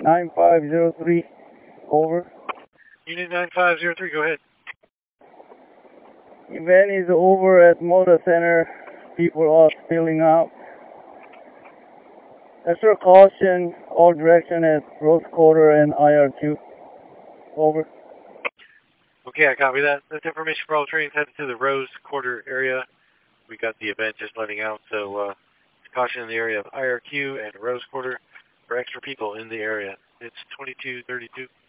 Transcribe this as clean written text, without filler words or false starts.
9503, over. Unit 9503, go ahead. Event is over at Motor Center. People are spilling out. Extra caution, all direction at Rose Quarter and IRQ. Over. Okay, I copy that. That's information for all trains headed to the Rose Quarter area. We got the event just letting out, so caution in the area of IRQ and Rose Quarter for extra people in the area. It's 2232.